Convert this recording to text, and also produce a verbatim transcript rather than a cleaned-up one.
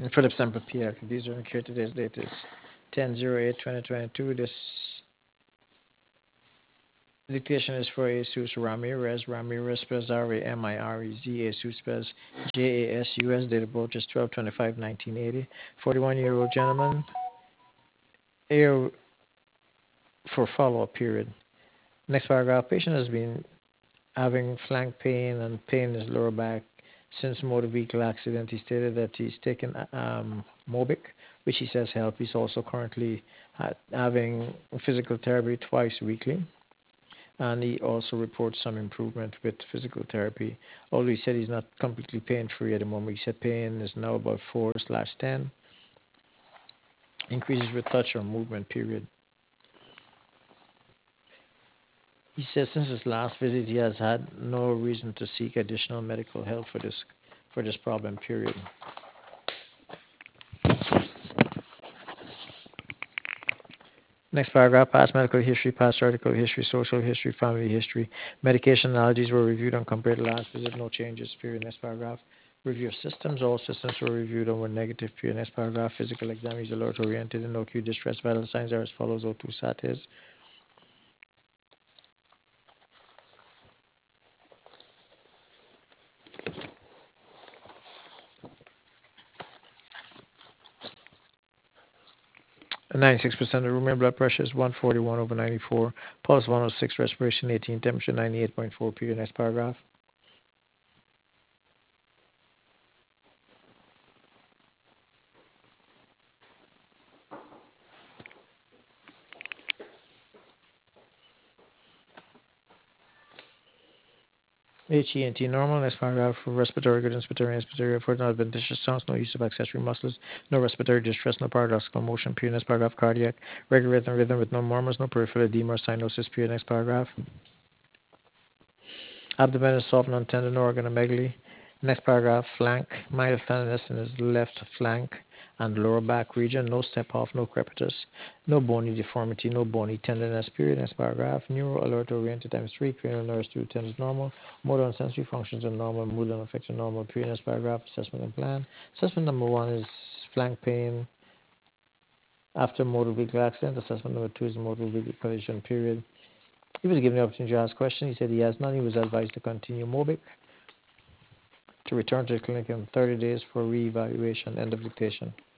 Philip Semper P. These are incurred today's date is ten oh eight twenty twenty-two. This dictation is for Jesus Ramirez. Ramirez spells R A M I R E Z. Jesus spells J A S U S. Date of birth is twelve twenty-five nineteen eighty. forty-one year old gentleman. Here for follow up period. Next paragraph. Patient has been having flank pain and pain in his lower back since motor vehicle accident. He stated that he's taken um, Mobic, which he says help. He's also currently ha- having physical therapy twice weekly, and he also reports some improvement with physical therapy. Although he said he's not completely pain free at the moment. He said pain is now about four slash ten, increases with touch or movement. Period. He says since his last visit, he has had no reason to seek additional medical help for this for this problem. Period. Next paragraph, past medical history, past article history, social history, family history. Medication allergies were reviewed and compared to last visit, no changes. Period. Next paragraph, review of systems. All systems were reviewed and were negative. Period. Next paragraph, physical exam is alert oriented and no acute distress. Vital signs are as follows: O two sat is. ninety-six percent of room air, blood pressure is one forty-one over ninety-four, pulse one oh six, respiration eighteen, temperature ninety-eight point four. Period. Next paragraph. H E N T normal. Next paragraph. Respiratory good, inspiratory, inspiratory, for no adventitious sounds, no use of accessory muscles, no respiratory distress, no paradoxical motion. Period. Next paragraph. Cardiac regular rhythm, rhythm with no murmurs, no peripheral edema or cyanosis. Period. Next paragraph. Abdomen is soft, non-tender, no organomegaly. Next paragraph. Flank mild tenderness in his left flank and lower back region. No step off, no crepitus, no bony deformity, no bony tenderness. Period. Next paragraph. Neuro alert oriented times three. Cranial nerves two ten is normal. Motor and sensory functions are normal. Mood and affects are normal. Period. Next paragraph. Assessment and plan. Assessment number one is flank pain after motor vehicle accident. Assessment number two is motor vehicle collision. Period. He was given the opportunity to ask questions. He said he has none. He was advised to continue Mobic, to return to the clinic in thirty days for re-evaluation. End of dictation.